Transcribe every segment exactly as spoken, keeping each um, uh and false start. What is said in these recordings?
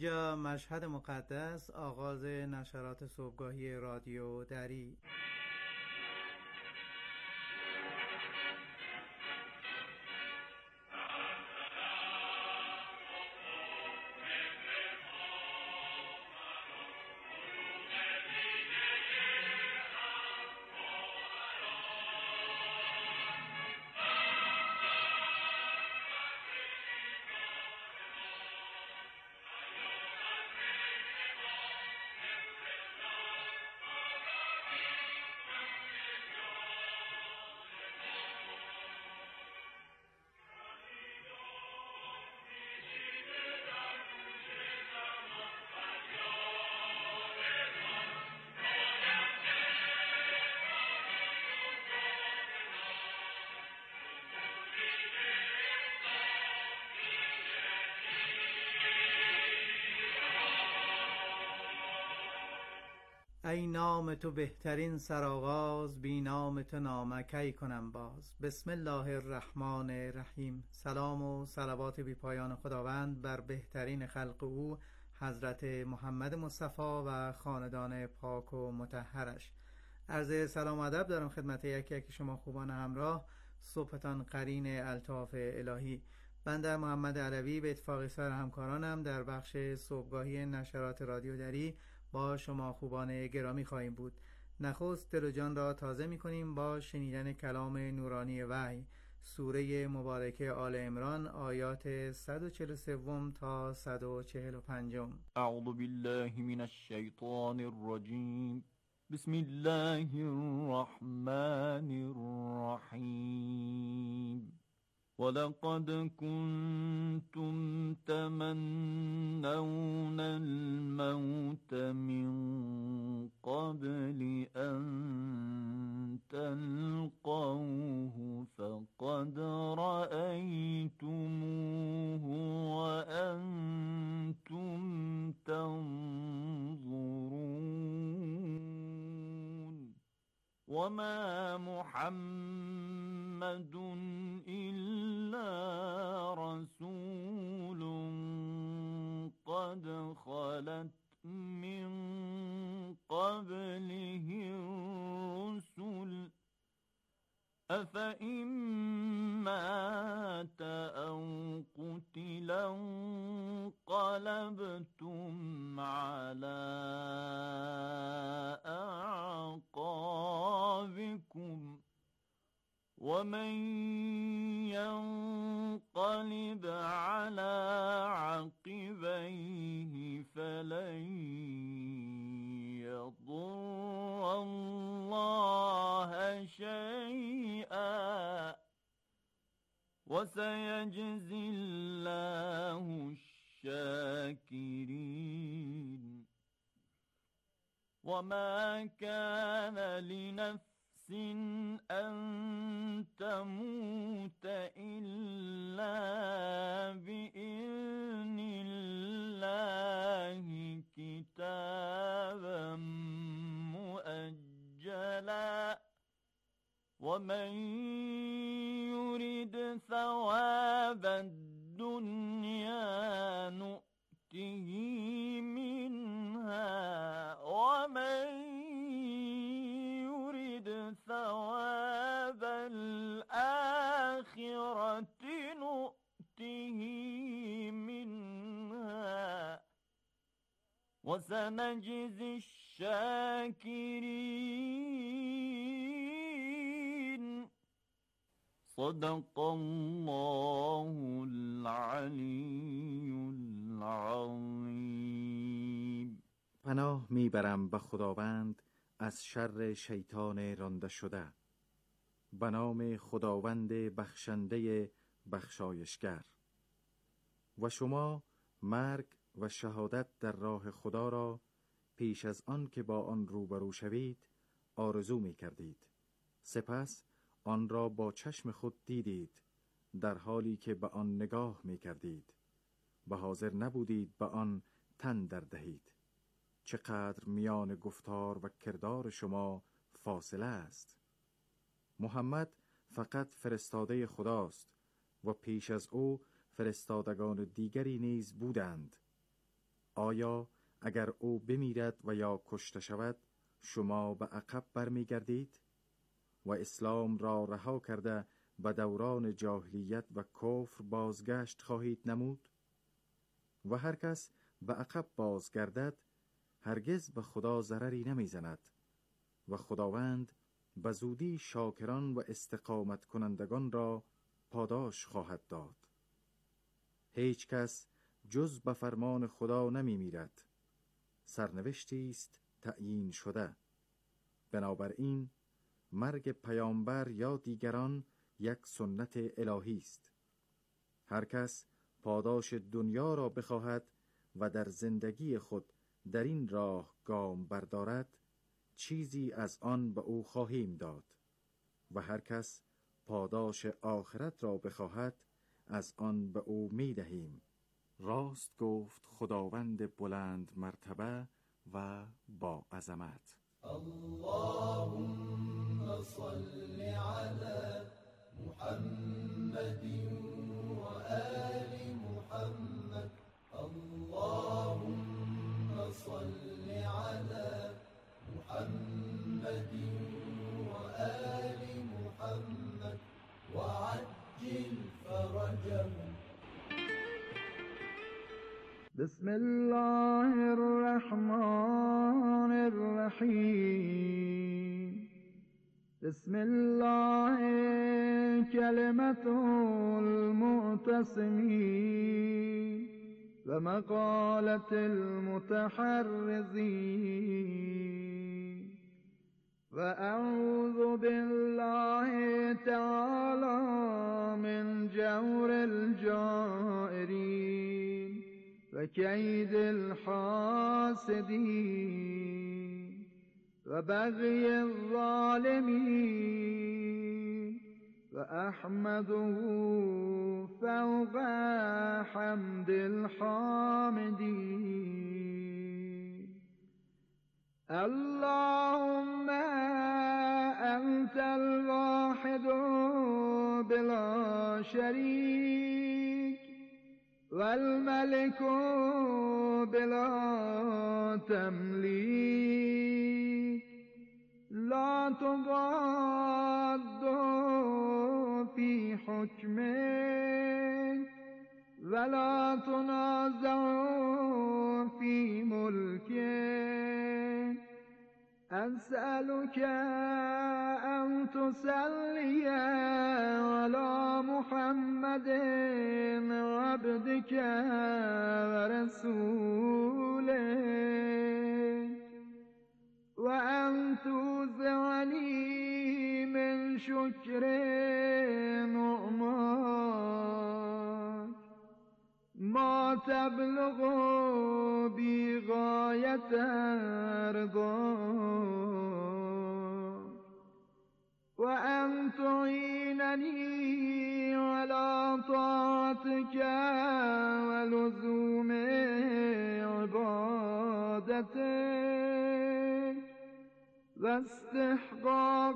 اینجا مشهد مقدس، آغاز نشرات صبحگاهی رادیو دری. ای نام تو بهترین سرآغاز، بی نام تو نامکی کنم باز. بسم الله الرحمن الرحیم. سلام و صلوات بی پایان خداوند بر بهترین خلق او حضرت محمد مصطفی و خاندان پاک و مطهرش. عرض سلام و ادب دارم خدمت یکی یکی شما خوبان همراه. صبحتان قرین الطاف الهی. بنده محمد علوی به اتفاق سایر همکارانم در بخش صبحگاهی نشرات رادیو دری با شما خوبان گرامی خواهیم بود. نخست دل و جان را تازه می کنیم با شنیدن کلام نورانی وحی، سوره مبارکه آل عمران، آیات صد و چهل و سه تا صد و چهل و پنج. اعوذ بالله من الشیطان الرجیم. بسم الله الرحمن الرحیم. وَلَقَدْ كُنْتُمْ تَمَنَّوْنَ الْمَوْتَ مِنْ قَبْلِ أَنْ تَلْقَوْهُ فَقَدْ رَأَيْتُمُوهُ وَأَنْتُمْ تَنْظُرُونَ. وَمَا مُحَمَّدٌ إِلَّا رَسُولٌ قَدْ خَلَتْ مِنْ قَبْلِهِ الرُّسُلُ أَفَإِنْ مَاتَ أَوْ قُتِلَ انقَلَبْتُمْ عَلَى أَعْقَابِكُمْ وَمَنْ يَنقَلِبْ عَلَى عَقِبَيْهِ فَلَنْ يَضُرَّ اللَّهَ شَيْئًا وَسَيَجْزِي اللَّهُ الشَّاكِرِينَ. وَمَا كَانَ لِنَفْسٍ أَن تَمُوتَ إِلَّا بِإِذْنِ اللَّهِ كِتَابًا مُؤَجَّلًا. وَمَنْ يُرِدْ ثَوَابَ الدُّنْيَا نُؤْتِهِ مِنْهَا وَمَنْ يُرِدْ ثَوَابَ الْآخِرَةِ نُؤْتِهِ مِنْهَا وَسَنَجْزِي الشَّاكِرِينَ. صدق الله العلی العظیم. پناه میبرم به خداوند از شر شیطان رانده شده. به نام خداوند بخشنده بخشایشگر. و شما مرگ و شهادت در راه خدا را پیش از آن که با آن روبرو شوید آرزو می کردید. سپس آن را با چشم خود دیدید در حالی که به آن نگاه می کردید و حاضر نبودید به آن تن در دهید. چقدر میان گفتار و کردار شما فاصله است. محمد فقط فرستاده خداست و پیش از او فرستادگان دیگری نیز بودند. آیا اگر او بمیرد و یا کشته شود شما به عقب برمیگردید و اسلام را رها کرده به دوران جاهلیت و کفر بازگشت خواهید نمود؟ و هر کس به عقب بازگردد هرگز به خدا ضرری نمیزند و خداوند به زودی شاکران و استقامت کنندگان را پاداش خواهد داد. هیچ کس جز به فرمان خدا نمی میرد. سرنوشتی است تعیین شده. بنابراین مرگ پیامبر یا دیگران یک سنت الهی است. هر کس پاداش دنیا را بخواهد و در زندگی خود در این راه گام بردارد چیزی از آن به او خواهیم داد و هر کس پاداش آخرت را بخواهد از آن به او می دهیم. راست گفت خداوند بلند مرتبه و با عظمت. اللهم صل على محمد و آل محمد. اللهم صل على محمد و آل محمد و عجل فرجهم. بسم الله الرحمن الرحیم. بسم الله کلمة المعتصمین و مقالة المتحرزین و اعوذ بالله تعالی من جور الجائرین و کید الحاسدین و بغی الظالمین و احمده فوق حمد الحامدین. اللهم انت الواحد بلا شریک والملك بلا تملیک لا تضاد في حكمك ولا تنازع في ملكك. أسألك أن تصلي على محمد عبدك ورسولك وأن توزعني من شكر نعماك ما تبلغ بي غاية رضاك وأن تعينني على طاعتك ولزوم عبادتك واستحقاق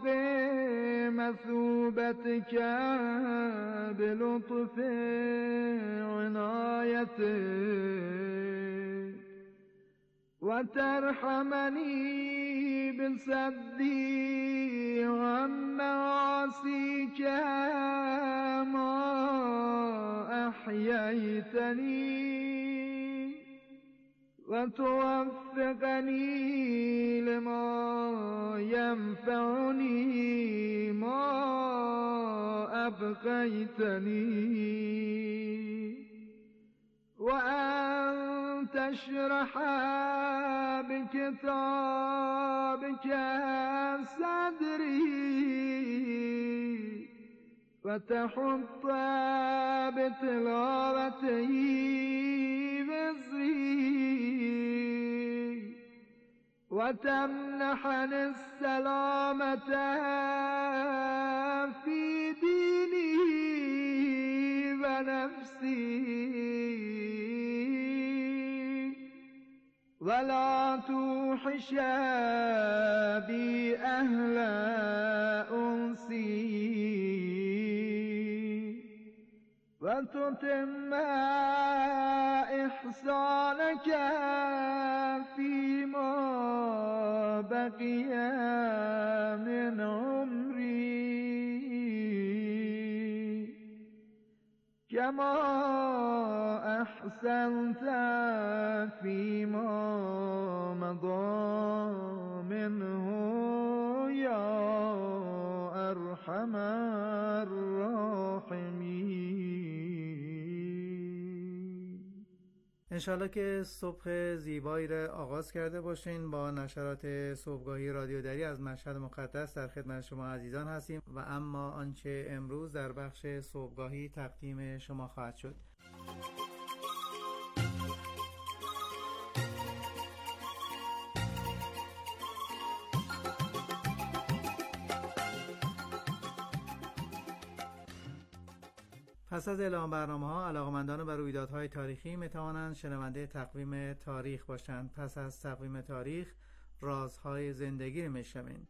مثوبتك بلطف عنايتك وترحمني بصدي عن معاصيك ما أحييتني وتوفقني لما ينفعني ما أبقيتني وأن تشرح بكتابك صدري وتحط بتلاوته وزري وتمنحني السلامة في ديني ونفسي ولا توحش بي أهل أنسي ولتتم إحسانك فيما بقي من عمري كما أحسنت فيما مضى منه يا أرحم الراحمين. انشالله که صبح زیبایی را آغاز کرده باشین. با نشرات صبحگاهی رادیو دری از مشهد مقدس در خدمت شما عزیزان هستیم و اما آنچه امروز در بخش صبحگاهی تقدیم شما خواهد شد. پس از اعلام برنامه‌ها، علاقه‌مندان بر رویدادهای تاریخی می‌توانند شنونده تقویم تاریخ باشند. پس از تقویم تاریخ، رازهای زندگی رو می‌شنوید.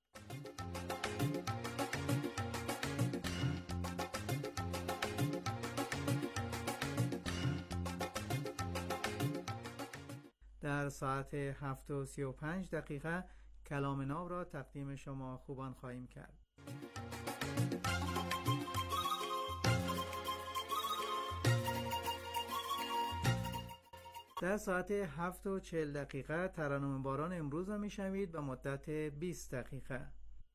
در ساعت هفت و سی و پنج دقیقه کلام ناب را تقدیم شما خوبان خواهیم کرد. در ساعت هفت و چهل دقیقه ترنم باران امروز را میشنوید و مدت بیست دقیقه.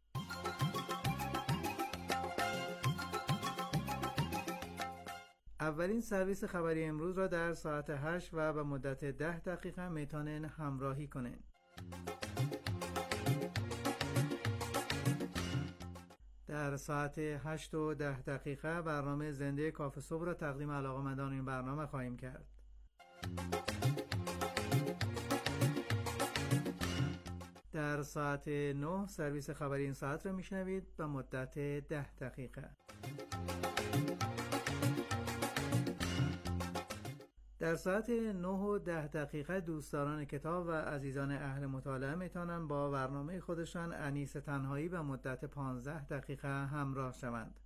اولین سرویس خبری امروز را در ساعت هشت و به مدت ده دقیقه میتونن همراهی کنین. در ساعت هشت و ده دقیقه برنامه زنده کافه صبح را تقدیم علاقه‌مندان این برنامه خواهیم کرد. در ساعت نه سرویس خبری این ساعت را میشنوید به مدت ده دقیقه. در ساعت نه و ده دقیقه دوستداران کتاب و عزیزان اهل مطالعه میتونن با برنامه خودشان انیس تنهایی به مدت پانزده دقیقه همراه شوند.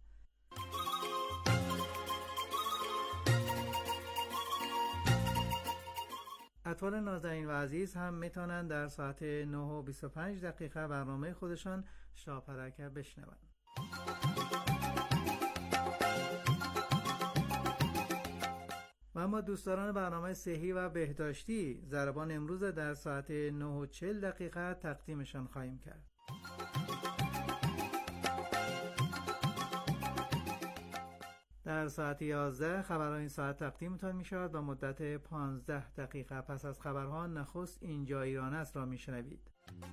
اطفال نازنین و عزیز هم میتونن در ساعت نه و بیست و پنج دقیقه برنامه خودشان شاپرکه بشنوند. و اما دوستداران برنامه صحی و بهداشتی، ضربان امروز در ساعت نه و چهل دقیقه تقدیمشان خواهیم کرد. در ساعت یازده خبرهای این ساعت تقدیمتان می شود و مدت پانزده دقیقه. پس از خبرها نخست اینجا ایران است را می شنوید.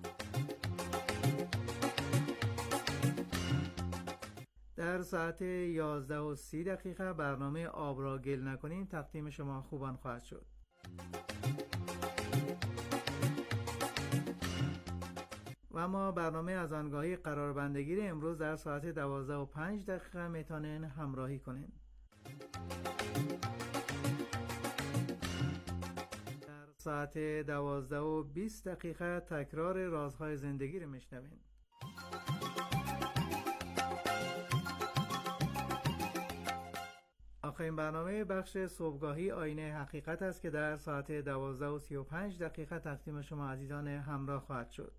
در ساعت یازده و سی دقیقه برنامه آب را گل نکنیم تقدیم شما خوبان خواهد شد. و اما برنامه از آنگاهی قراربندگی امروز در ساعت دوازده و پنج دقیقه میتونین همراهی کنین. در ساعت دوازده و بیست دقیقه تکرار رازهای زندگی رو میشنوین. آخرین برنامه بخش صبحگاهی آینه حقیقت است که در ساعت دوازده و سی و پنج دقیقه تقدیم شما عزیزان همراه خواهد شد.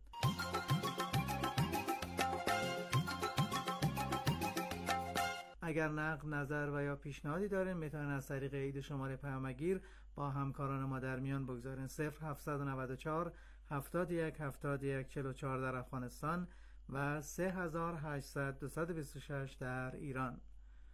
اگر نقد، نظر و یا پیشنهادی دارین میتونن از طریق عید شماره پیامگیر با همکاران ما در میان بگذارین. صفر هفتصد و نود و چهار هفتاد و یک هفتاد و یک چهل و چهار در افغانستان و سه هزار و هشتصد دویست و بیست و شش در ایران.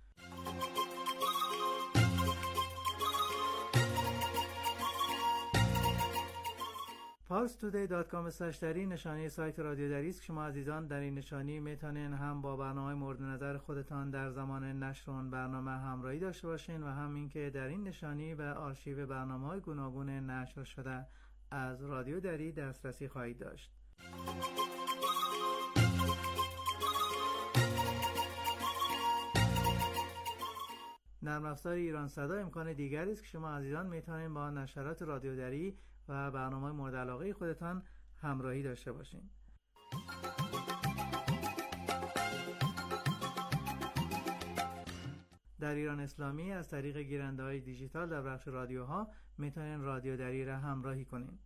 پارس تودی دات کام اسلش دری نشانی سایت رادیو دری است که شما عزیزان در این نشانی میتونین هم با برنامه مورد نظر خودتان در زمان نشر اون برنامه همراهی داشته باشین و هم اینکه در این نشانی به آرشیو برنامه‌های گوناگون نشر شده از رادیو دری دسترسی خواهید داشت. نرم افزار ایران صدا امکان دیگری است که شما عزیزان میتونین با نشرات رادیو دری و برنامه مورد علاقه خودتان همراهی داشته باشین. در ایران اسلامی از طریق گیرنده های دیجیتال در بخش رادیوها میتونین رادیو دری را همراهی کنین.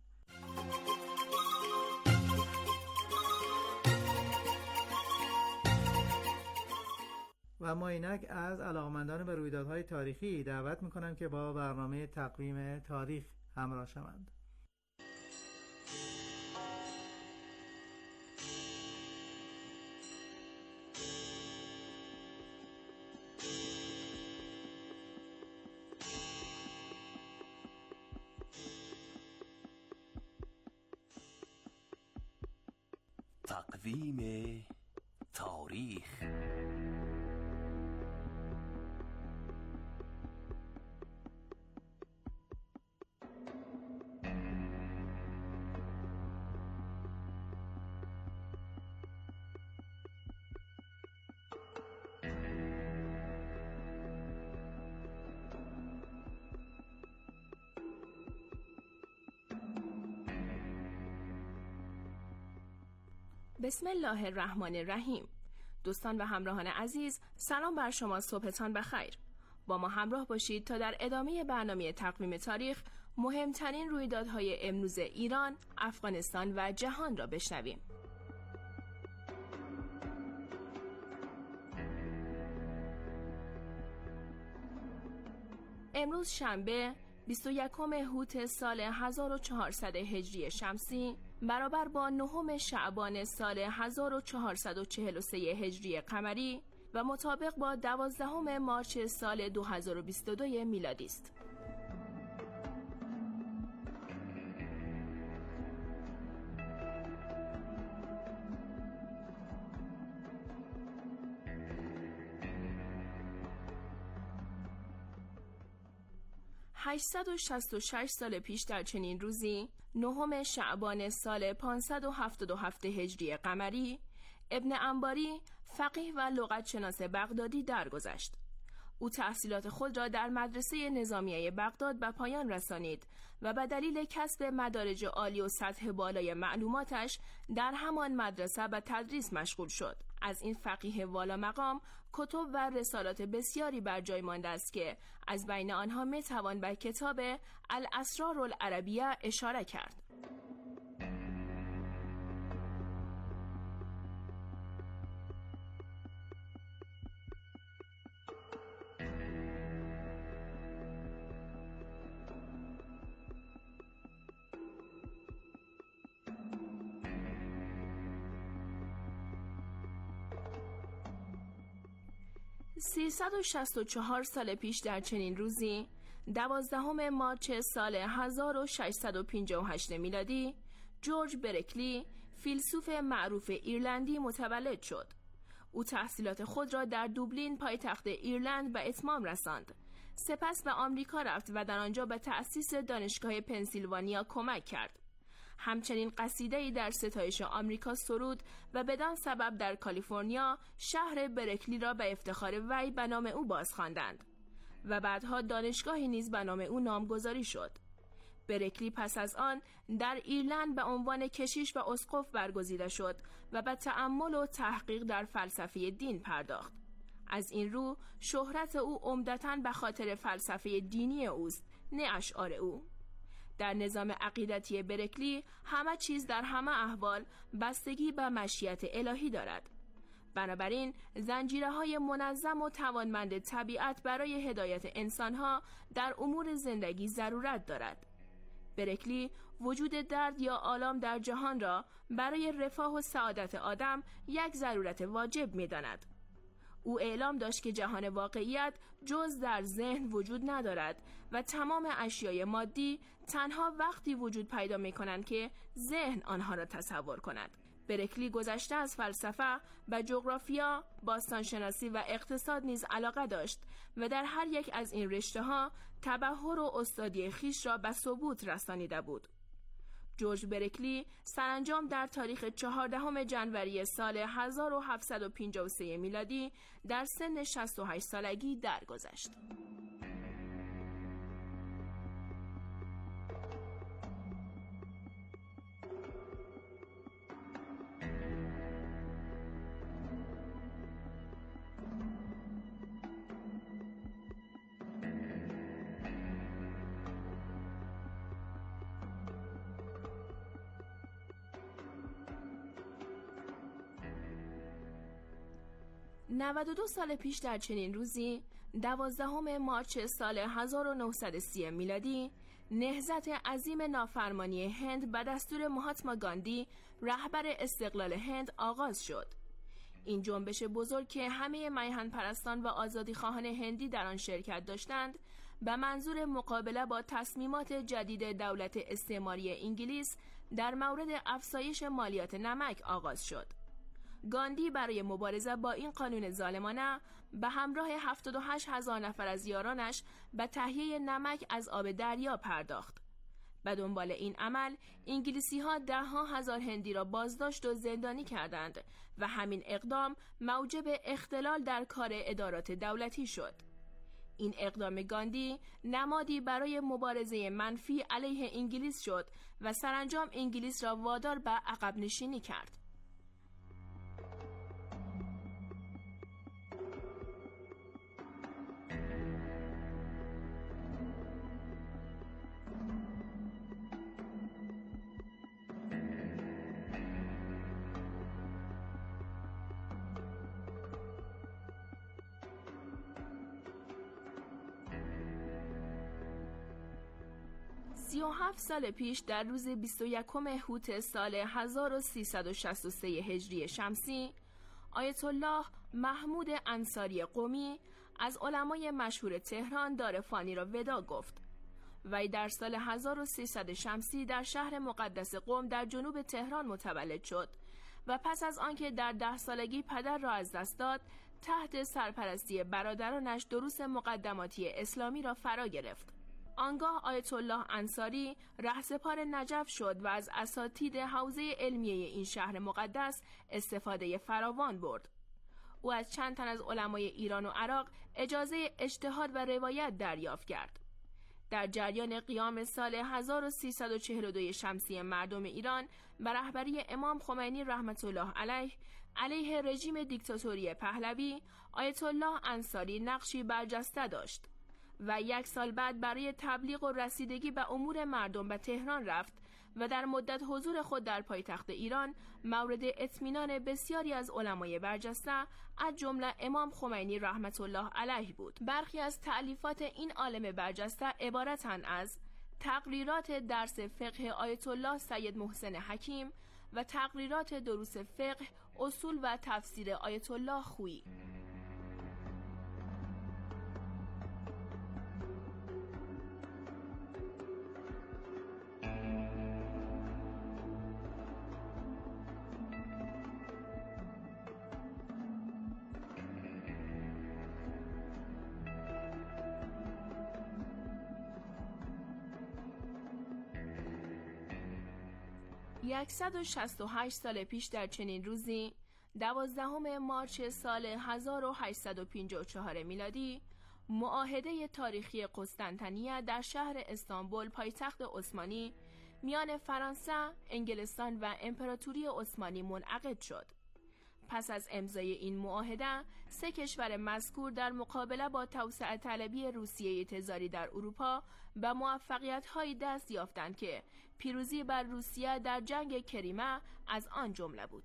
و ما اینک از علاقمندان به رویدادهای تاریخی دعوت میکنم که با برنامه تقویم تاریخ همراه شوند. تقویم تاریخ. بسم الله الرحمن الرحیم. دوستان و همراهان عزیز، سلام بر شما، صبحتان بخیر. با ما همراه باشید تا در ادامه برنامه تقویم تاریخ مهمترین رویدادهای امروز ایران، افغانستان و جهان را بشنویم. امروز شنبه بیست و یکم هوت سال هزار و چهارصد هجری شمسی برابر با نهم شعبان سال هزار و چهارصد و چهل و سه هجری قمری و مطابق با دوازدهم مارس سال دو هزار و بیست و دو میلادی است. هشتصد و شصت و شش سال پیش در چنین روزی، نهم شعبان سال پانصد و هفتاد و هفت هجری قمری، ابن انباری فقیه و لغتشناس بغدادی درگذشت. او تحصیلات خود را در مدرسه نظامیه بغداد به پایان رسانید و به دلیل کسب مدارج عالی و سطح بالای معلوماتش در همان مدرسه به تدریس مشغول شد. از این فقیه والا مقام کتب و رسالات بسیاری بر جای مانده است که از بین آنها می توان به کتاب الاسرار العربیه اشاره کرد. سیصد و شصت و چهار سال پیش در چنین روزی، دوازدهم مارس سال هزار و ششصد و پنجاه و هشت میلادی، جورج برکلی فیلسوف معروف ایرلندی متولد شد. او تحصیلات خود را در دوبلین پایتخت ایرلند به اتمام رساند. سپس به آمریکا رفت و در آنجا به تأسیس دانشگاه پنسیلوانیا کمک کرد. همچنین قصیده‌ای در ستایش آمریکا سرود و بدان سبب در کالیفرنیا شهر برکلی را به افتخار وی به نام او بازخواندند و بعدها دانشگاهی نیز به نام او نامگذاری شد. برکلی پس از آن در ایرلند به عنوان کشیش و اسقف برگزیده شد و به تأمل و تحقیق در فلسفه دین پرداخت. از این رو شهرت او عمدتاً به خاطر فلسفه دینی اوست، نه اشعار او. در نظام عقیدتی برکلی همه چیز در همه احوال بستگی به مشیت الهی دارد. بنابراین زنجیره‌های منظم و توانمند طبیعت برای هدایت انسانها در امور زندگی ضرورت دارد. برکلی وجود درد یا آلام در جهان را برای رفاه و سعادت آدم یک ضرورت واجب می‌داند. او اعلام داشت که جهان واقعیت جز در ذهن وجود ندارد و تمام اشیای مادی تنها وقتی وجود پیدا می کنند که ذهن آنها را تصور کند. برکلی گذشته از فلسفه به جغرافیا، باستانشناسی و اقتصاد نیز علاقه داشت و در هر یک از این رشته ها تبحر و استادی خویش را به ثبوت رسانیده بود. جورج برکلی سرانجام در تاریخ چهاردهم ژانویه سال هزار و هفتصد و پنجاه و سه میلادی در سن شصت و هشت سالگی درگذشت. نود و دو سال پیش در چنین روزی، دوازدهم مارچ سال هزار و نهصد و سی میلادی، نهضت عظیم نافرمانی هند به دستور مهاتما گاندی، رهبر استقلال هند، آغاز شد. این جنبش بزرگ که همه میهن پرستان و آزادی خواهان هندی در آن شرکت داشتند، به منظور مقابله با تصمیمات جدید دولت استعماری انگلیس در مورد افزایش مالیات نمک آغاز شد. گاندی برای مبارزه با این قانون ظالمانه به همراه هفتاد و هشت هزار نفر از یارانش به تهیه نمک از آب دریا پرداخت. به دنبال این عمل، انگلیسی ها ده ها هزار هندی را بازداشت و زندانی کردند و همین اقدام موجب اختلال در کار ادارات دولتی شد. این اقدام گاندی نمادی برای مبارزه منفی علیه انگلیس شد و سرانجام انگلیس را وادار به عقب نشینی کرد. سی و هفت سال پیش در روز بیست و یکم هوت سال هزار و سیصد و شصت و سه هجری شمسی، آیت الله محمود انصاری قمی از علمای مشهور تهران دار فانی را ودا گفت. وی در سال هزار و سیصد شمسی در شهر مقدس قم در جنوب تهران متولد شد و پس از آنکه در ده سالگی پدر را از دست داد، تحت سرپرستی برادرانش دروس مقدماتی اسلامی را فرا گرفت. آنگاه آیت الله انصاری رهسپار نجف شد و از اساتید حوزه علمیه این شهر مقدس استفاده فراوان برد. او از چند تن از علمای ایران و عراق اجازه اجتهاد و روایت دریافت کرد. در جریان قیام سال هزار و سیصد و چهل و دو شمسی مردم ایران به رهبری امام خمینی رحمت الله علیه علیه رژیم دیکتاتوری پهلوی، آیت الله انصاری نقشی برجسته داشت و یک سال بعد برای تبلیغ و رسیدگی به امور مردم به تهران رفت و در مدت حضور خود در پایتخت ایران مورد اطمینان بسیاری از علمای برجسته از جمله امام خمینی رحمت الله علیه بود. برخی از تألیفات این عالم برجسته عبارتند از تقریرات درس فقه آیت الله سید محسن حکیم و تقریرات دروس فقه، اصول و تفسیر آیت الله خویی. صد و شصت و هشت سال پیش در چنین روزی، دوازدهم مارچ سال هزار و هشتصد و پنجاه و چهار میلادی، معاهده تاریخی قسطنطنیه در شهر استانبول پایتخت عثمانی میان فرانسه، انگلستان و امپراتوری عثمانی منعقد شد. پس از امضای این معاهده، سه کشور مذکور در مقابله با توسعه طلبی روسیه تزاری در اروپا به موفقیت‌هایی دست یافتند که پیروزی بر روسیه در جنگ کریمه از آن جمله بود.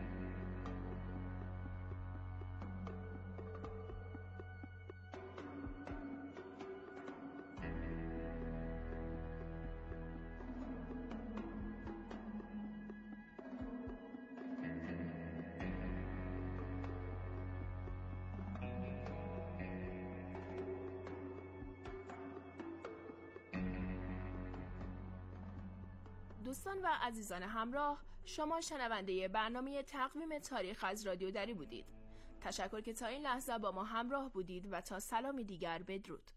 دوستان و عزیزان همراه، شما شنونده برنامه تقویم تاریخ از رادیو دری بودید. تشکر که تا این لحظه با ما همراه بودید و تا سلامی دیگر بدرود.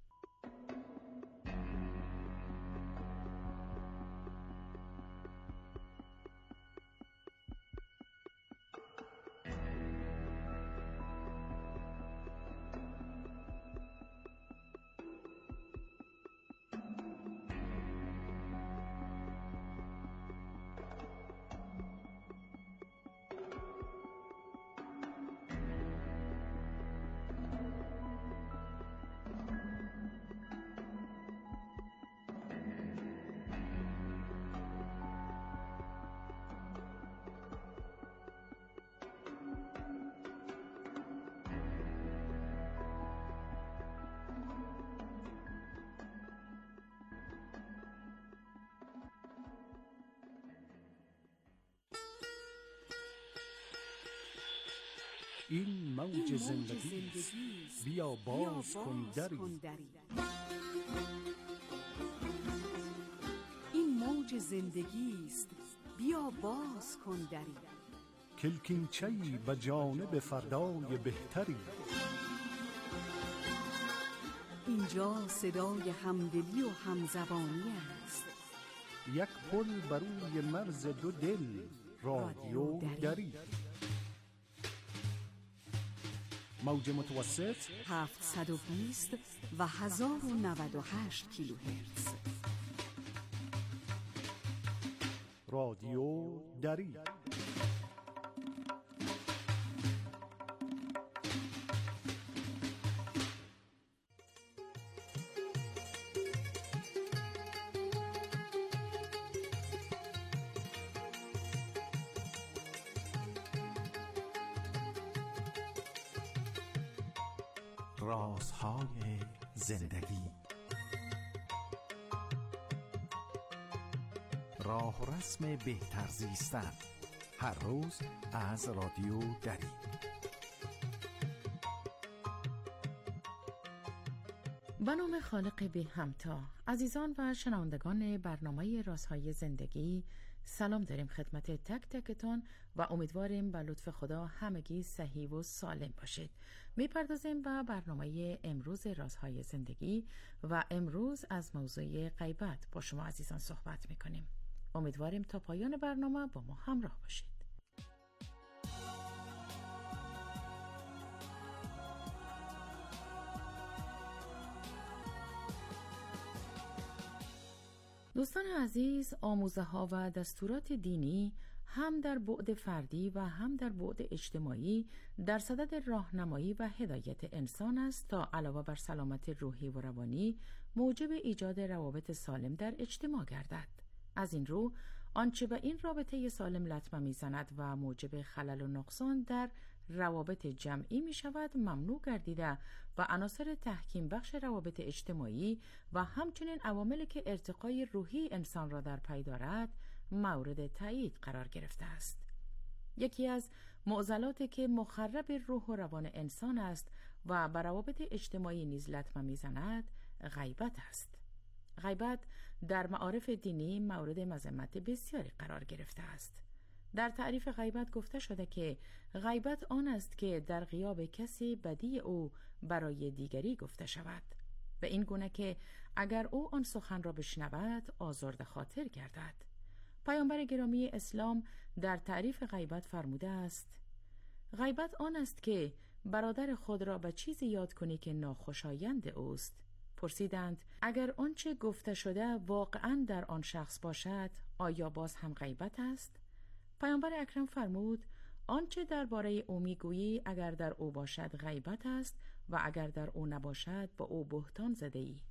این موج زندگی است، بیا باز کن دری. این موج زندگی است، بیا باز کن دری. کلکینچه‌ای به جانب فردای بهتری. اینجا صدای همدلی و همزبانی است. یک پل بر روی مرز دو دل، رادیو دری. موج متوسط هفتصد و بیست و هزار و نود و هشت کیلوهرتز. رادیو دری. رازهای زندگی. راه و رسم بهتر زیستن، هر روز از رادیو دری. به نام خالق بی همتا. عزیزان و شنوندگان برنامه رازهای زندگی، سلام داریم خدمت تک تکتان و امیدواریم به لطف خدا همگی صحیح و سالم باشید. میپردازیم به برنامه امروز رازهای زندگی و امروز از موضوع غیبت با شما عزیزان صحبت میکنیم. امیدواریم تا پایان برنامه با ما همراه باشید. دوستان عزیز، آموزه ها و دستورات دینی هم در بعد فردی و هم در بعد اجتماعی در صدد راهنمایی و هدایت انسان است تا علاوه بر سلامت روحی و روانی موجب ایجاد روابط سالم در اجتماع گردد. از این رو آنچه به این رابطه سالم لطمه میزند و موجب خلل و نقصان در روابط جمعی می شود ممنوع گردیده و عناصر تحکیم بخش روابط اجتماعی و همچنین عواملی که ارتقای روحی انسان را در پی دارد مورد تایید قرار گرفته است. یکی از معضلاتی که مخرب روح و روان انسان است و بر روابط اجتماعی نیز لطمه میزند غیبت است. غیبت در معارف دینی مورد مذمت بسیاری قرار گرفته است. در تعریف غیبت گفته شده که غیبت آن است که در غیاب کسی بدی او برای دیگری گفته شود، به این گونه که اگر او آن سخن را بشنود آزرده خاطر گردد. پیامبر گرامی اسلام در تعریف غیبت فرموده است: غیبت آن است که برادر خود را به چیزی یاد کنی که ناخوشایند اوست. پرسیدند اگر آنچه گفته شده واقعاً در آن شخص باشد آیا باز هم غیبت است؟ پیامبر اکرم فرمود آنچه درباره او میگویی اگر در او باشد غیبت است و اگر در او نباشد با او بهتان زده ای.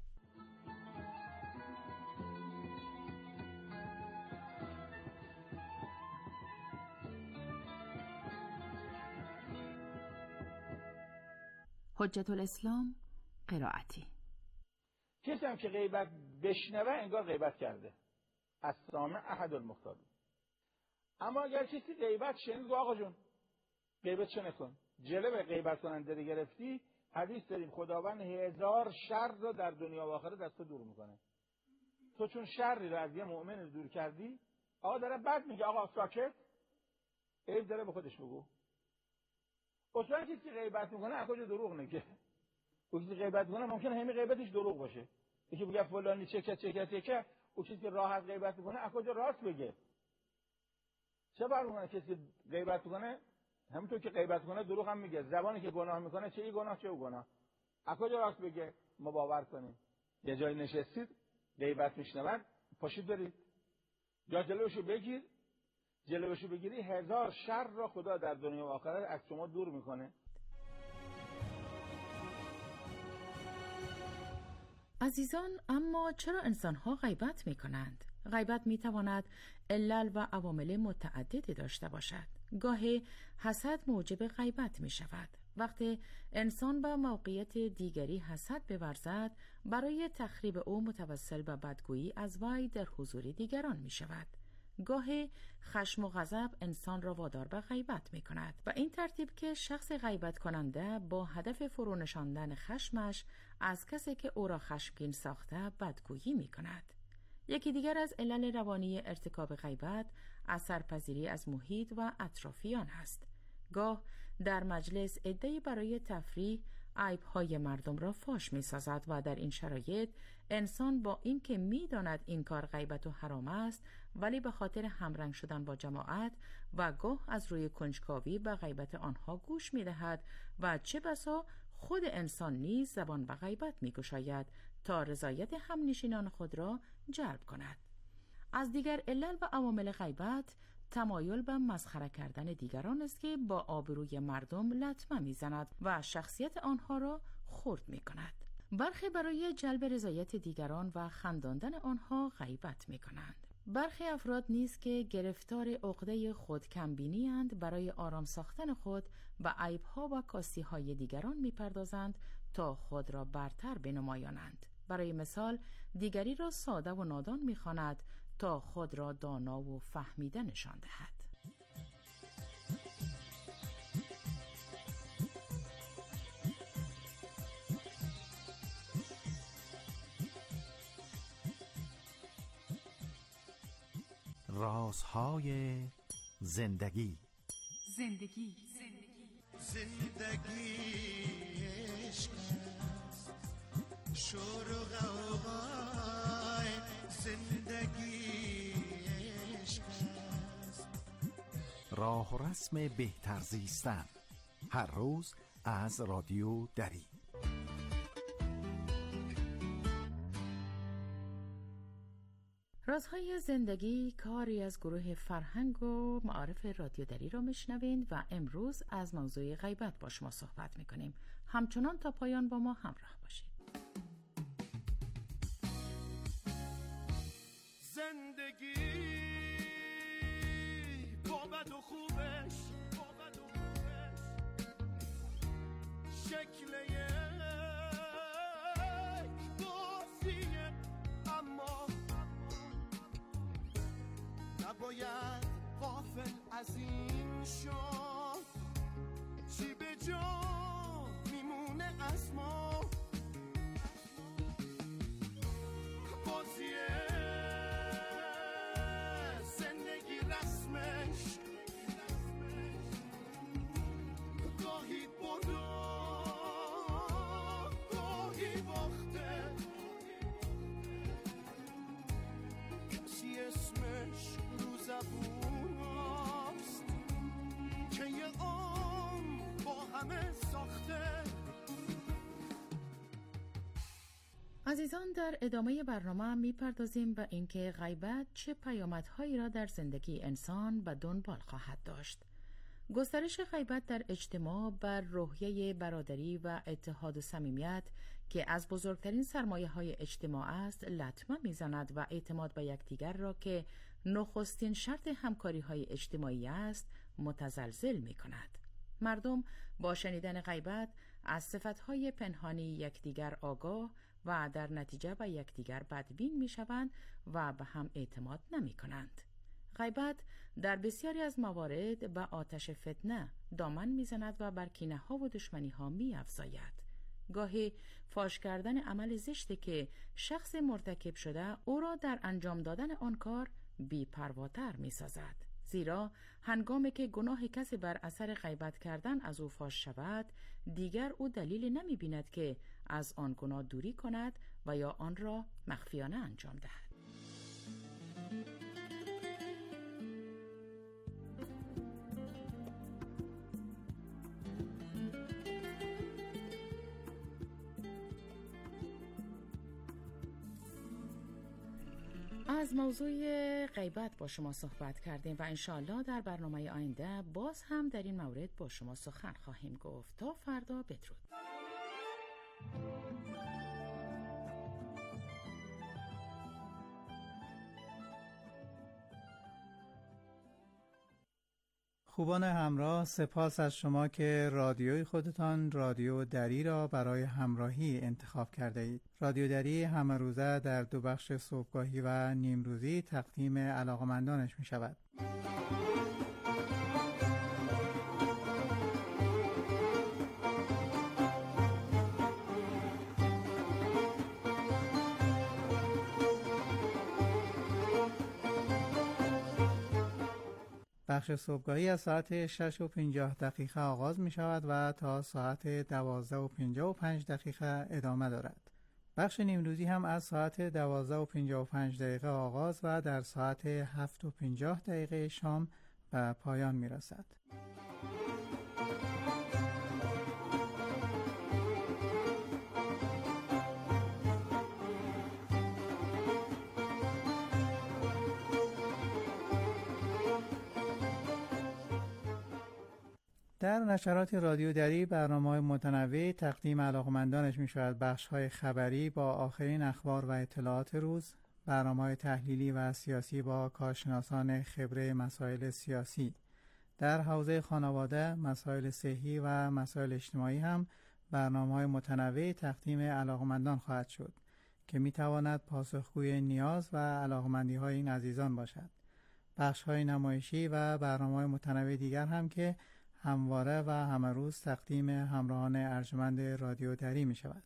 حجت الاسلام قرائتی. کسی هم که غیبت بشنوه انگار غیبت کرده. السامع احد المختار. اما اگر کسی غیبت شنید آقا جون غیبت چه نکن، جلوه غیبت کننده رو گرفتی، حدیث داریم خداوند هزار شر رو در دنیا و آخرت از تو دور میکنه. تو چون شری رو از یه مؤمن دور کردی، آقا داره بد میگه آقا ساکت، عیب داره به خودش بگو. اصلا کسی غیبت میکنه از کجا دروغ نگه. کسی غیبت میکنه ممکنه همین غیبتش دروغ باشه. یکی بگه فلانی چکه چکه چکه، اون چیزی که راحت غیبت میکنه از کجا راست بگه. چه برمی‌کنه کسی غیبت کنه؟ همونطور که غیبت کنه دروغ هم میگه. زبانی که گناه میکنه چه ای گناه چه او گناه. از کجا راست بگه؟ ما باور کنیم. یه جای نشستید غیبت میشنوند پاشید برید. یا جلوشو بگیر، جلوشو بگیری هزار شر را خدا در دنیا و آخرت از شما دور میکنه. عزیزان، اما چرا انسان‌ها غیبت می‌کنند؟ غیبت می‌تواند علل و عوامل متعددی داشته باشد. گاهی حسد موجب غیبت می‌شود. وقتی انسان به موقعیت دیگری حسد بورزد، برای تخریب او متوسل به بدگویی از وی در حضور دیگران می‌شود. گاهی خشم و غضب انسان را وادار به غیبت می کند و این ترتیب که شخص غیبت کننده با هدف فرونشاندن خشمش از کسی که او را خشمگین ساخته بدگویی می کند. یکی دیگر از علل روانی ارتکاب غیبت اثرپذیری از محیط و اطرافیان است. گاه در مجلس عده‌ای برای تفریح عیب‌های مردم را فاش می‌سازد و در این شرایط انسان با اینکه می‌داند این کار غیبت و حرام است ولی به خاطر همرنگ شدن با جماعت و گاه از روی کنجکاوی به غیبت آنها گوش می‌دهد و چه بسا خود انسان نیز زبان به غیبت می‌گشاید تا رضایت همنشینان خود را جلب کند. از دیگر علل و عوامل غیبت تمایل به مسخره کردن دیگران است که با آبروی مردم لطمه میزند و شخصیت آنها را خرد می کند. برخی برای جلب رضایت دیگران و خنداندن آنها غیبت می کنند. برخی افراد نیز که گرفتار عقده خود کمبینی اند برای آرام ساختن خود به عیبها و کاستی‌های دیگران می پردازند تا خود را برتر بنمایانند. برای مثال دیگری را ساده و نادان می خواند تا خود را دانا و فهمیده نشان دهد. رازهای زندگی. زندگی زندگی عشق است، شور و غوغای زندگی عشق است. راه و رسم بهتر زیستن، هر روز از رادیو دری. رازهای زندگی کاری از گروه فرهنگ و معارف رادیو دری را میشنوید و امروز از موضوع غیبت با شما صحبت میکنیم. همچنان تا پایان با ما همراه باشید. زندگی با بد و خوبش، با بد و خوبش شکل یک بازیه، اما نباید غافل از این شد چی به جا میمونه از ما. بازیه زندگی رسمش گاهی برده گاهی باخته، کسی اسمش رو زبون هست که یه عمر با همه ساخته. عزیزان، در ادامه برنامه میپردازیم به اینکه غیبت چه پیامدهایی را در زندگی انسان به دنبال خواهد داشت. گسترش غیبت در اجتماع بر روحیه برادری و اتحاد و صمیمیت که از بزرگترین سرمایه‌های اجتماع است لطمه میزند و اعتماد به یکدیگر را که نخستین شرط همکاری‌های اجتماعی است متزلزل می‌کند. مردم با شنیدن غیبت از صفتهای پنهانی یکدیگر آگاه و در نتیجه به یکدیگر بدبین میشوند و به هم اعتماد نمی کنند. غیبت در بسیاری از موارد به آتش فتنه دامن میزند و بر کینه ها و دشمنی ها می افزاید. گاهی فاش کردن عمل زشتی که شخص مرتکب شده او را در انجام دادن آن کار بی پرواتر می سازد. زیرا هنگامی که گناه کسی بر اثر غیبت کردن از او فاش شود، دیگر او دلیل نمی بیند که از آن گناه دوری کند و یا آن را مخفیانه انجام دهد. از موضوع غیبت با شما صحبت کردیم و انشاءالله در برنامه آینده باز هم در این مورد با شما سخن خواهیم گفت. تا فردا، بدرود. خوبان همراه، سپاس از شما که رادیوی خودتان رادیو دری را برای همراهی انتخاب کرده اید. رادیو دری همه روزه در دو بخش صبحگاهی و نیمروزی تقدیم علاقمندانش می شود. بخش صبحگاهی از ساعت شش و پنجاه دقیقه آغاز می شود و تا ساعت دوازده و پنجاه و پنج دقیقه ادامه دارد. بخش نیمروزی هم از ساعت دوازده و پنجاه و پنج دقیقه آغاز و در ساعت هفت و پنجاه دقیقه شام به پایان می رسد. در نشرات رادیو دری برنامه‌های متنوع تقدیم علاقمندانش می شود. بخش‌های خبری با آخرین اخبار و اطلاعات روز، برنامه‌های تحلیلی و سیاسی با کارشناسان خبره مسائل سیاسی. در حوزه خانواده، مسائل صحی و مسائل اجتماعی هم برنامه‌های متنوع تقدیم علاقمندان خواهد شد که می تواند پاسخگوی نیاز و علاقمندی‌های این عزیزان باشد. بخش‌های نمایشی و برنامه‌های متنوع دیگر هم که همواره و همه روز تقدیم همراهان ارجمند رادیو دری می شود.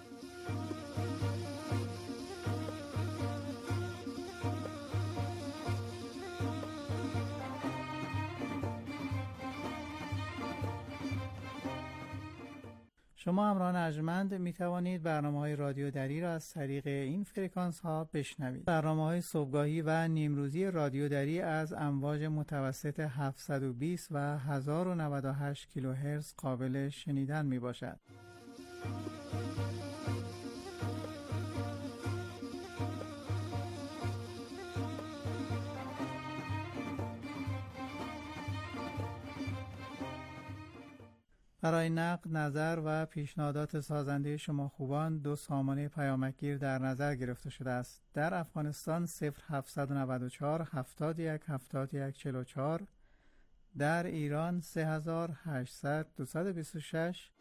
شما همراهان ارجمند می توانید برنامه‌های رادیو دری را از طریق این فرکانس ها بشنوید. برنامه‌های صبحگاهی و نیمروزی رادیو دری از امواج متوسط هفتصد و بیست و هزار و نود و هشت کیلوهرتز قابل شنیدن می باشد. برای نقد، نظر و پیشنهادات سازنده شما خوبان دو سامانه پیامکگیر در نظر گرفته شده است. در افغانستان صفر هفتصد و نود و چهار هفتاد و یک هفتاد و یک چهل و چهار، در ایران سه هزار و هشتصد دویست و بیست و شش،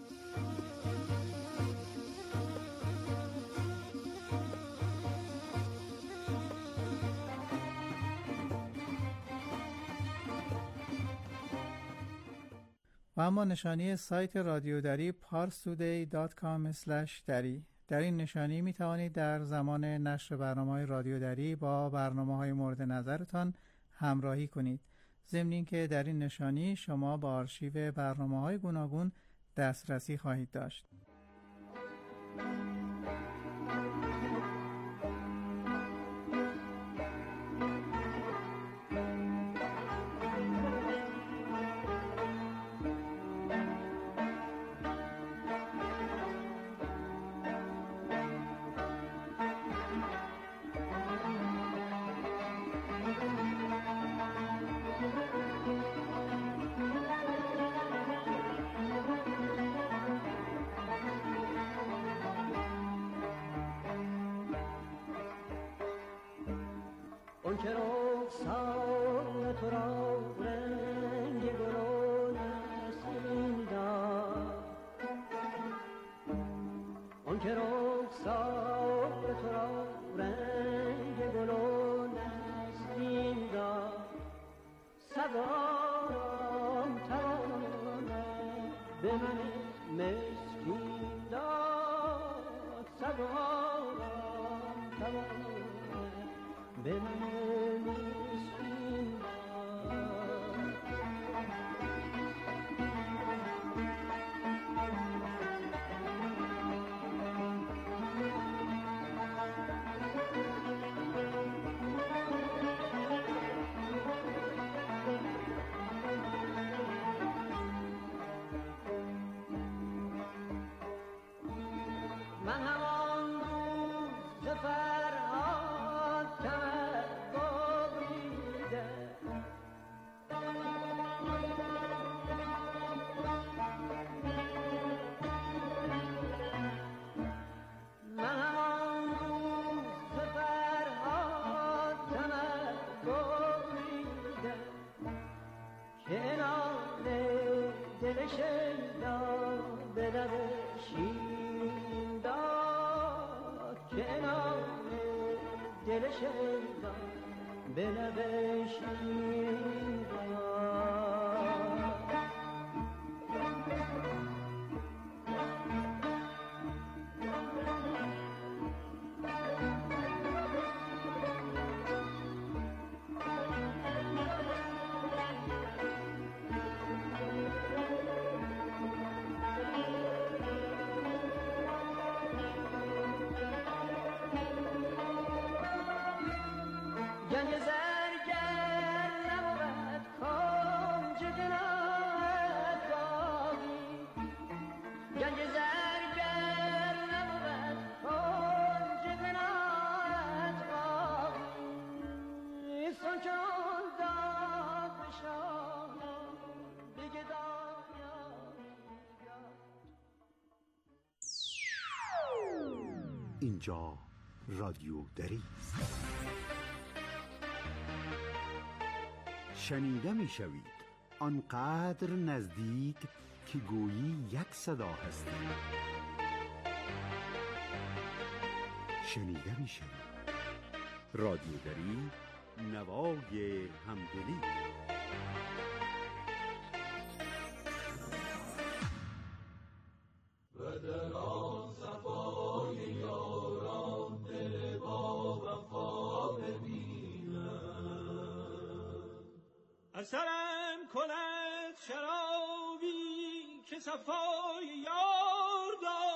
و اما نشانی سایت رادیو دری پارس تودی دات کام اسلش دری. در این نشانی می توانید در زمان نشر برنامه‌های رادیو دری با برنامه‌های مورد نظرتان همراهی کنید. ضمن اینکه در این نشانی شما با آرشیو برنامه‌های گوناگون دسترسی خواهید داشت. که دل شیطان به نوشیدن. اینجا رادیو دری است. شنیده می شوید آنقدر نزدیک که گویی یک صدا هستید. شنیده می شوید رادیو دری، نوای همدلی. اثرم کند شرابی که صفای یار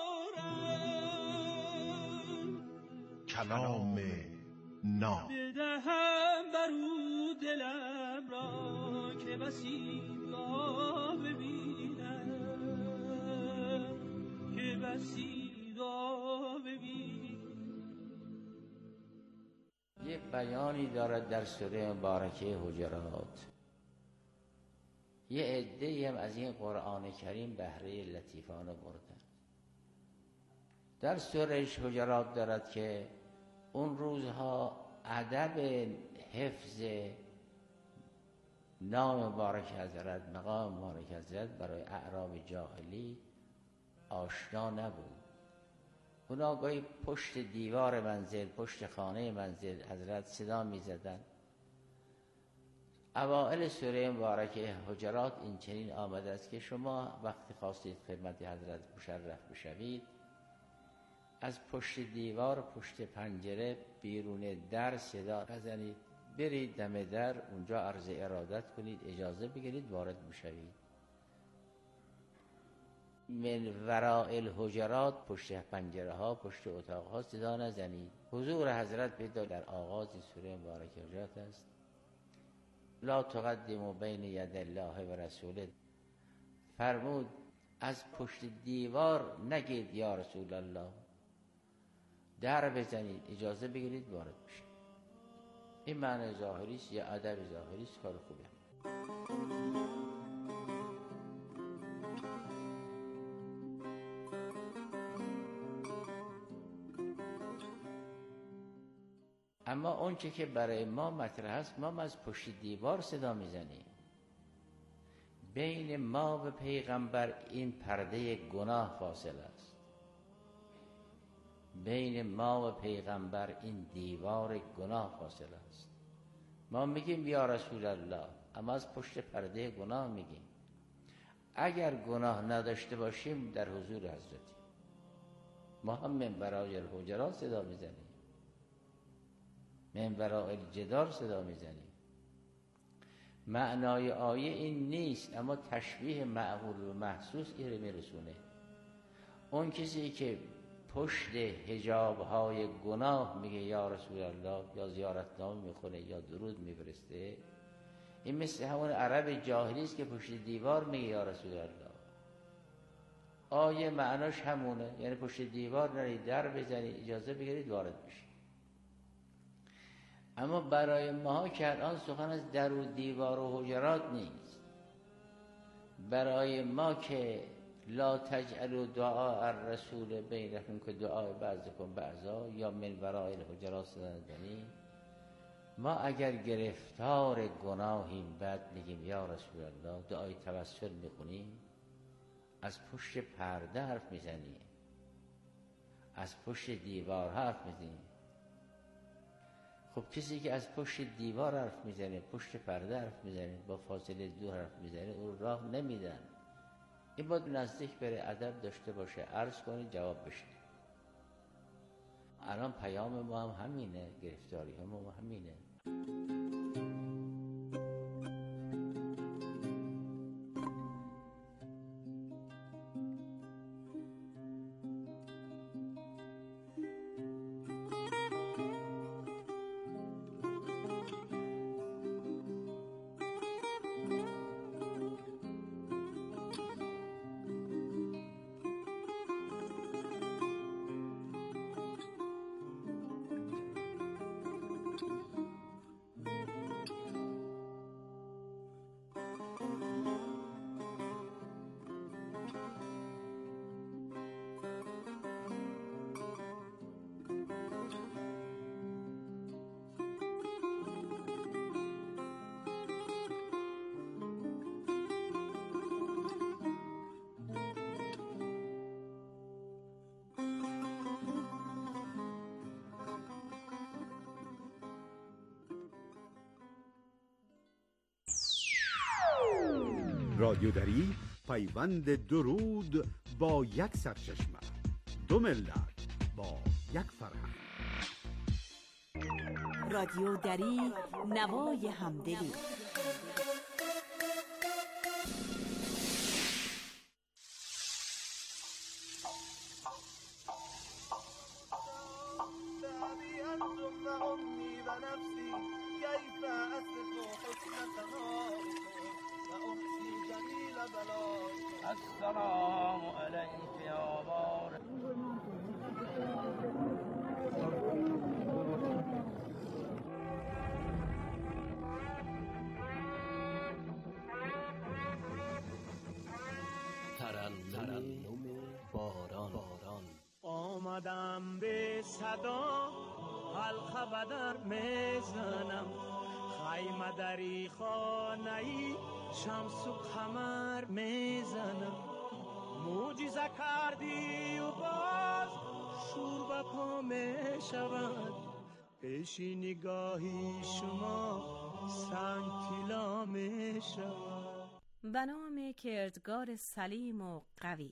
دارم، کلام ناب بدهم برو دلم را که بسی دعا ببینم، که بسی دعا ببینم. یک بیانی دارد در سوره مبارکه حجرات. یه عده‌ای هم از این قرآن کریم بهره لطیفانه بردن. در سوره حجرات دارد که اون روزها ادب حفظ نام مبارک حضرت، مقام مبارک حضرت برای اعراب جاهلی آشنا نبود. اونا گاهی پشت دیوار منزل، پشت خانه منزل حضرت صدا می زدن. اوائل سوره مبارکه حجرات این چنین آمده است که شما وقتی خواستید خدمت حضرت مشرف بشوید، از پشت دیوار، پشت پنجره، بیرون در صدا بزنید، برید دم در، اونجا عرض ارادت کنید، اجازه بگیرید وارد بشوید. من وراء الحجرات، پشت پنجره ها، پشت اتاق ها صدا نزنید. حضور حضرت پیدا در آغاز سوره مبارکه حجرات است. لا تقدموا بین ید الله و رسوله. فرمود از پشت دیوار نگید یا رسول الله، در بزنید، اجازه بگیرید وارد بشید. این معنی ظاهری است، یا ادب ظاهری است، کار خوبه. اما اون چه که برای ما مطرح است، ما از پشت دیوار صدا میزنیم. بین ما و پیغمبر این پرده گناه فاصل است. بین ما و پیغمبر این دیوار گناه فاصل است. ما میگیم یا رسول الله، اما از پشت پرده گناه میگیم. اگر گناه نداشته باشیم در حضور حضرتیم. ما هم من برای الحجرات صدا میزنیم، من برای الجدار صدا میزنیم. معنای آیه این نیست، اما تشبیه معقول و محسوس این میرسونه. اون کسی که پشت حجاب‌های گناه میگه یا رسول الله، یا زیارتنامه میخونه یا درود میفرسته، این مثل همون عرب جاهلی است که پشت دیوار میگه یا رسول الله. آیه معناش همونه، یعنی پشت دیوار نرید، در بزنید، اجازه بگیرید وارد بشید. اما برای ما که الان سخن از در و دیوار و حجرات نیست، برای ما که لا تجعلوا دعاء الرسول بینکم که دعای بعضکم بعضا، یا من وراء الحجرات صدادنی، ما اگر گرفتار گناهیم بعد میگیم یا رسول الله، دعای توسل میخونیم، از پشت پرده حرف میزنیم، از پشت دیوار حرف میزنیم. خب کسی که از پشت دیوار حرف میزنه، پشت پرده حرف میزنه، با فاصله دور حرف میزنه، او راه نمیدن. این باید نزدیک بره، ادب داشته باشه، عرض کنه، جواب بشه. الان پیام ما هم همینه، گرفتاری هم ما همینه. رادیو دری، پیوند درود با یک سرچشمه، دو ملت با یک فرهنگ. رادیو دری، نوای همدلی. السلام علیک یا بار ترنم باران. آمدم به صدا حلقه بدر میزنم، خیمه دری خانه‌ای شمس و قمر میزنم. معجزه کردی و باز شور به پا میشود، پیش نگاهی شما سنگ طلا میشود. به نام کردگار سلیم و قوی.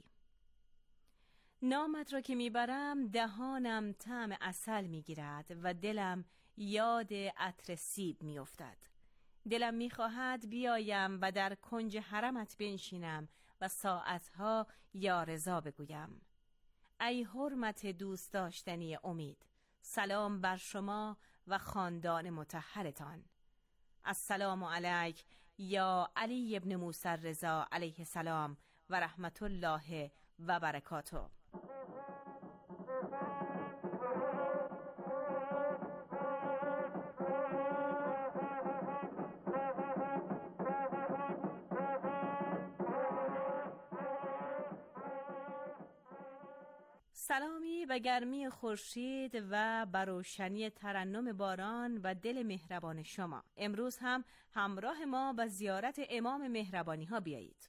نامت را که میبرم دهانم طعم عسل میگیرد و دلم یاد عطر سیب میافتد. دلم میخواهد بیایم و در کنج حرمت بنشینم و ساعتها یا رضا بگویم. ای حرمت دوست داشتنی امید، سلام بر شما و خاندان مطهرتان. السلام علیک یا علی ابن موسی رضا علیه السلام و رحمت الله و برکاته. سلامی به گرمی خورشید و به روشنی ترنم باران و دل مهربان شما. امروز هم همراه ما به زیارت امام مهربانی ها بیایید.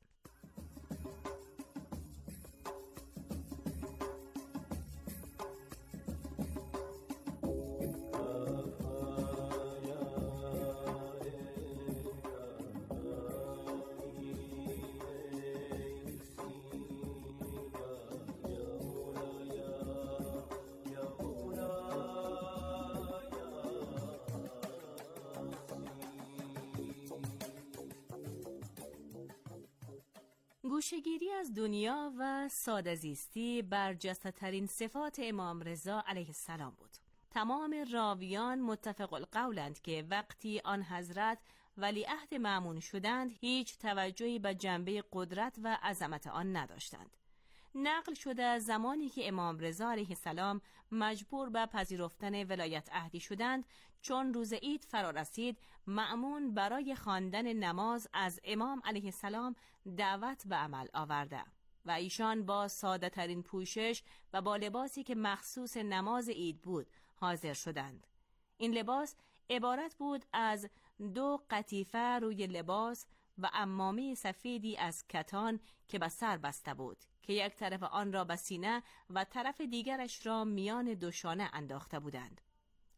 گوشه‌گیری از دنیا و ساده‌زیستی برجسته‌ترین صفات امام رضا علیه السلام بود. تمام راویان متفق القولند که وقتی آن حضرت ولیعهد مأمون شدند هیچ توجهی به جنبه قدرت و عظمت آن نداشتند. نقل شده از زمانی که امام رضا علیه السلام مجبور به پذیرفتن ولایت عهدی شدند، چون روز عید فرا رسید، مأمون برای خواندن نماز از امام علیه السلام دعوت به عمل آورده و ایشان با ساده ترین پوشش و با لباسی که مخصوص نماز عید بود حاضر شدند. این لباس عبارت بود از دو قطیفه روی لباس و عمامه سفیدی از کتان که به سر بسته بود که یک طرف آن را به سینه و طرف دیگرش را میان دو شانه انداخته بودند.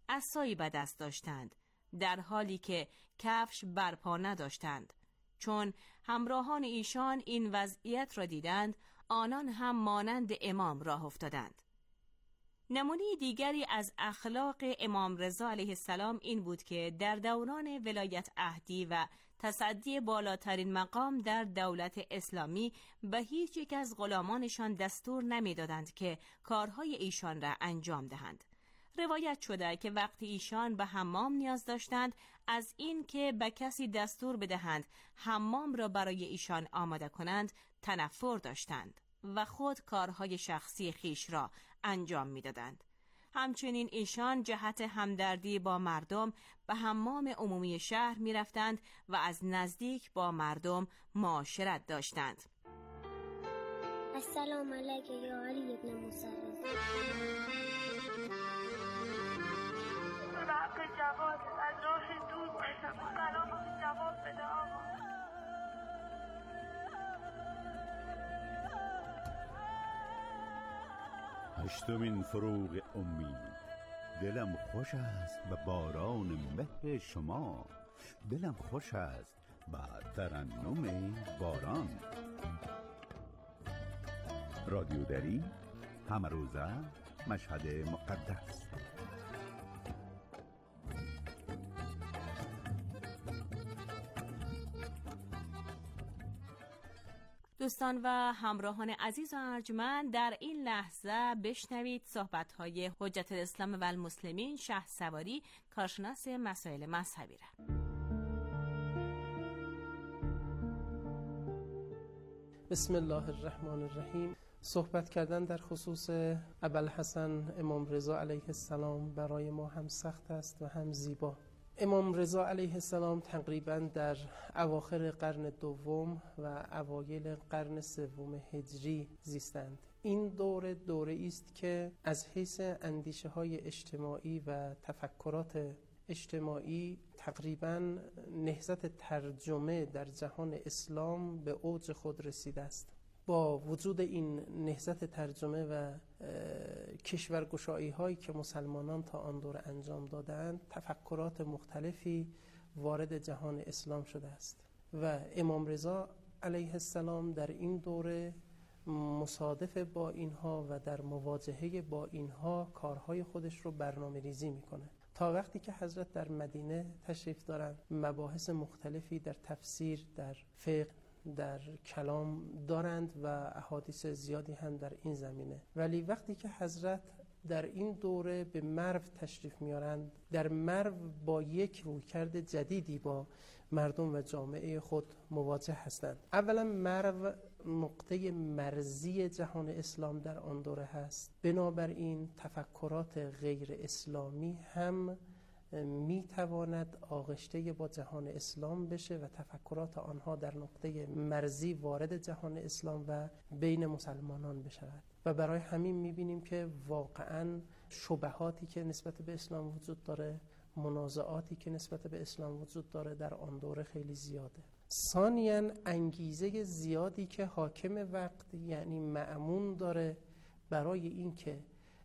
عصایی به دست داشتند، در حالی که کفش برپا نداشتند. چون همراهان ایشان این وضعیت را دیدند، آنان هم مانند امام راه افتادند. نمونه دیگری از اخلاق امام رضا علیه السلام این بود که در دوران ولایت عهدی و تصدی بالاترین مقام در دولت اسلامی به هیچ یک از غلامانشان دستور نمیدادند که کارهای ایشان را انجام دهند. روایت شده که وقتی ایشان به حمام نیاز داشتند، از این که به کسی دستور بدهند حمام را برای ایشان آماده کنند تنفر داشتند و خود کارهای شخصی خیش را انجام میدادند. همچنین ایشان جهت همدردی با مردم به حمام عمومی شهر می رفتند و از نزدیک با مردم معاشرت داشتند. السلام علیک یا علی ابن موسی. به حق جواد از راه دور باشم، سلام به جواد بده آقا. هشتمین فروغ امی. دلم خوش است به باران مهر شما، دلم خوش است به ترنم باران. رادیو دری، همه روزه، مشهد مقدس. دوستان و همراهان عزیز و ارجمند، در این لحظه بشنوید صحبت‌های حجت الاسلام و المسلمین شهسواری، کارشناس مسائل مذهبی را. بسم الله الرحمن الرحیم. صحبت کردن در خصوص ابوالحسن امام رضا علیه السلام برای ما هم سخت است و هم زیبا. امام رضا علیه السلام تقریباً در اواخر قرن دوم و اوایل قرن سوم هجری زیستند. این دوره دوره است که از حیث اندیشه های اجتماعی و تفکرات اجتماعی تقریباً نهضت ترجمه در جهان اسلام به اوج خود رسیده است. با وجود این نهضت ترجمه و کشورگشایی هایی که مسلمانان تا آن دوره انجام دادند، تفکرات مختلفی وارد جهان اسلام شده است و امام رضا علیه السلام در این دوره مصادف با اینها و در مواجهه با اینها کارهای خودش رو برنامه ریزی میکنه. تا وقتی که حضرت در مدینه تشریف دارند، مباحث مختلفی در تفسیر، در فقه، در کلام دارند و احادیث زیادی هم در این زمینه. ولی وقتی که حضرت در این دوره به مرو تشریف میارند، در مرو با یک رویکرد جدیدی با مردم و جامعه خود مواجه هستند. اولا مرو نقطه مرزی جهان اسلام در آن دوره هست، بنابراین تفکرات غیر اسلامی هم می تواند آغشته با جهان اسلام بشه و تفکرات آنها در نقطه مرزی وارد جهان اسلام و بین مسلمانان بشود و برای همین می بینیم که واقعا شبهاتی که نسبت به اسلام وجود داره، منازعاتی که نسبت به اسلام وجود داره در آن دوره خیلی زیاده. ثانیاً انگیزه زیادی که حاکم وقت یعنی مأمون داره برای این که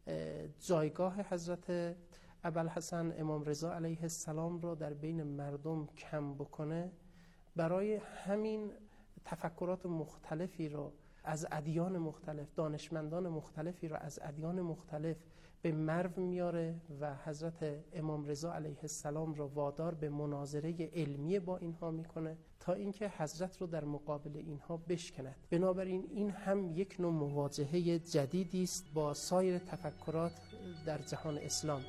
جایگاه حضرت ابوالحسن امام رضا علیه السلام را در بین مردم کم بکنه، برای همین تفکرات مختلفی را از ادیان مختلف، دانشمندان مختلفی را از ادیان مختلف به مرو میاره و حضرت امام رضا علیه السلام را وادار به مناظره علمی با اینها میکنه تا اینکه حضرت رو در مقابل اینها بشکند. بنابراین این هم یک نوع مواجهه جدیدی است با سایر تفکرات در جهان اسلام.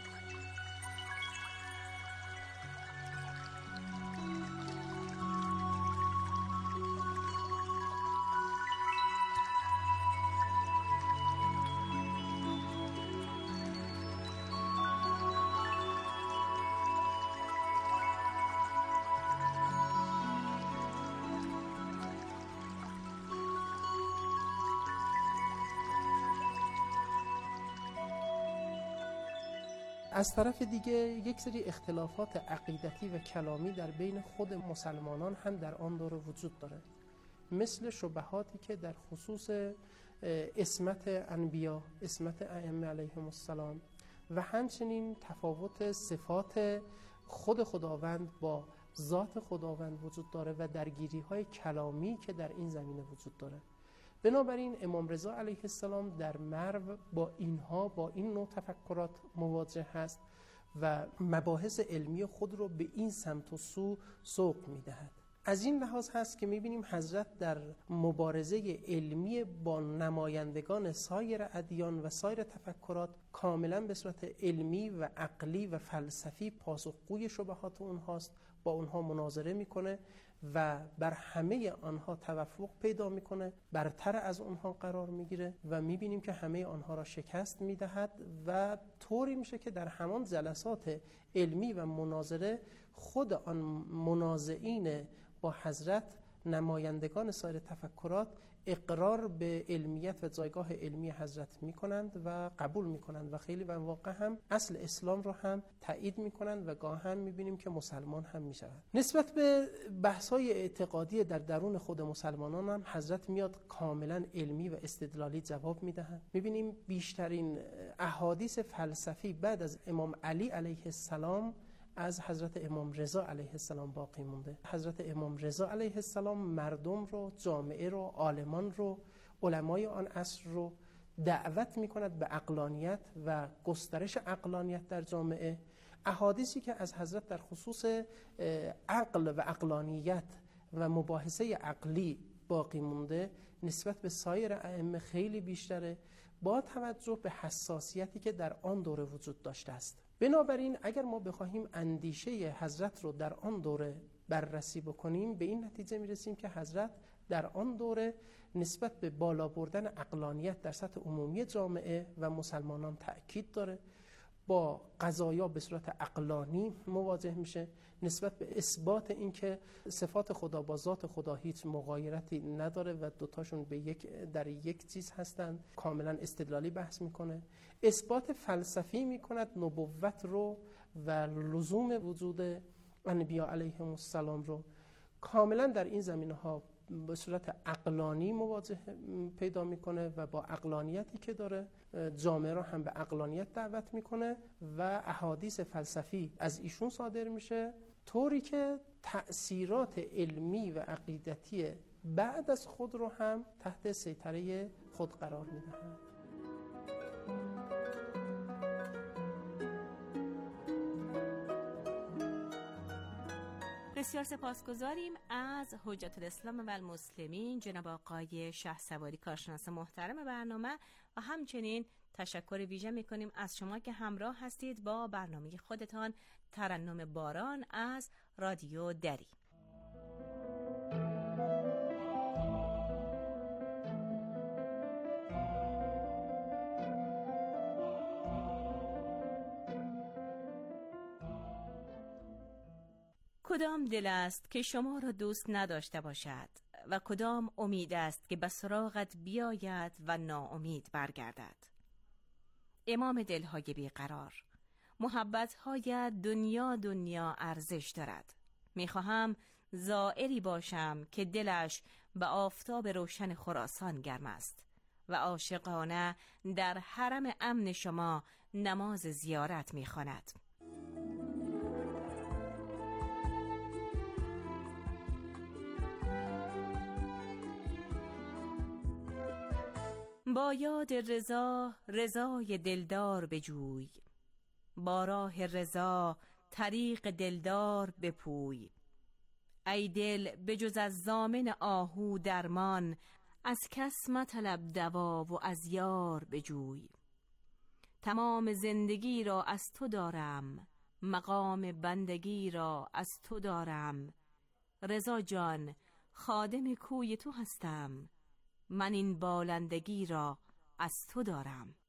از طرف دیگه یک سری اختلافات عقیدتی و کلامی در بین خود مسلمانان هم در آن دوره وجود داره، مثل شبهاتی که در خصوص عصمت انبیا، عصمت ائمه علیهم السلام و همچنین تفاوت صفات خود خداوند با ذات خداوند وجود داره و درگیری‌های کلامی که در این زمینه وجود داره. بنابراین امام رضا علیه السلام در مرو با اینها با این نوع تفکرات مواجه هست و مباحث علمی خود رو به این سمت و سو سوق می‌دهد. از این لحاظ هست که می‌بینیم حضرت در مبارزه علمی با نمایندگان سایر ادیان و سایر تفکرات کاملا به صورت علمی و عقلی و فلسفی پاسخگوی شبهات اونهاست، با اونها مناظره میکنه و بر همه آنها توفق پیدا میکنه، برتر از اونها قرار میگیره و میبینیم که همه آنها را شکست میدهد و طوری میشه که در همان جلسات علمی و مناظره خود آن منازعین با حضرت نمایندگان سایر تفکرات اقرار به علمیت و جایگاه علمی حضرت میکنند و قبول میکنند و خیلی و واقع هم اصل اسلام رو هم تایید میکنند و گاه هم میبینیم که مسلمان هم میشوند. نسبت به بحث‌های اعتقادی در درون خود مسلمانان هم حضرت میاد کاملا علمی و استدلالی جواب میدهند. میبینیم بیشترین احادیث فلسفی بعد از امام علی علیه السلام از حضرت امام رضا علیه السلام باقی مونده. حضرت امام رضا علیه السلام مردم رو، جامعه رو، عالمان رو، علمای آن عصر رو دعوت میکند به عقلانیت و گسترش عقلانیت در جامعه. احادیثی که از حضرت در خصوص عقل و عقلانیت و مباحثه عقلی باقی مونده نسبت به سایر ائمه خیلی بیشتره، با توجه به حساسیتی که در آن دوره وجود داشته است. بنابراین اگر ما بخواهیم اندیشه حضرت رو در آن دوره بررسی بکنیم به این نتیجه میرسیم که حضرت در آن دوره نسبت به بالا بردن عقلانیت در سطح عمومی جامعه و مسلمانان تأکید داره، با قضایا به صورت عقلانی مواجه میشه، نسبت به اثبات اینکه صفات خدا با ذات خدا هیچ مغایرتی نداره و دوتاشون به یک در یک چیز هستند کاملا استدلالی بحث میکنه، اثبات فلسفی میکند نبوت رو و لزوم وجود انبیا علیهم السلام رو، کاملا در این زمینه ها به صورت عقلانی مواجه پیدا میکنه و با عقلانیتی که داره جامعه رو هم به عقلانیت دعوت میکنه و احادیث فلسفی از ایشون صادر میشه، طوری که تأثیرات علمی و عقیدتی بعد از خود رو هم تحت سیطره خود قرار میدهند. بسیار سپاسگزاریم از حجت الاسلام و المسلمین جناب آقای شهسواری کارشناس محترم برنامه و همچنین تشکر ویژه میکنیم از شما که همراه هستید با برنامه خودتان ترنم باران از رادیو دری. کدام دل است که شما را دوست نداشته باشد و کدام امید است که به سراغت بیاید و ناامید برگردد؟ امام دلهای بیقرار، محبت‌های دنیا دنیا ارزش دارد. میخواهم زائری باشم که دلش به آفتاب روشن خراسان گرم است و عاشقانه در حرم امن شما نماز زیارت میخواند. با یاد رضا رضای دلدار بجوی، با راه رضا طریق دلدار بپوی. ای دل بجز از ضامن آهو درمان، از کس مطلب دوا و از یار بجوی. تمام زندگی را از تو دارم، مقام بندگی را از تو دارم. رضا جان خادم کوی تو هستم، من این بالندگی را از تو دارم.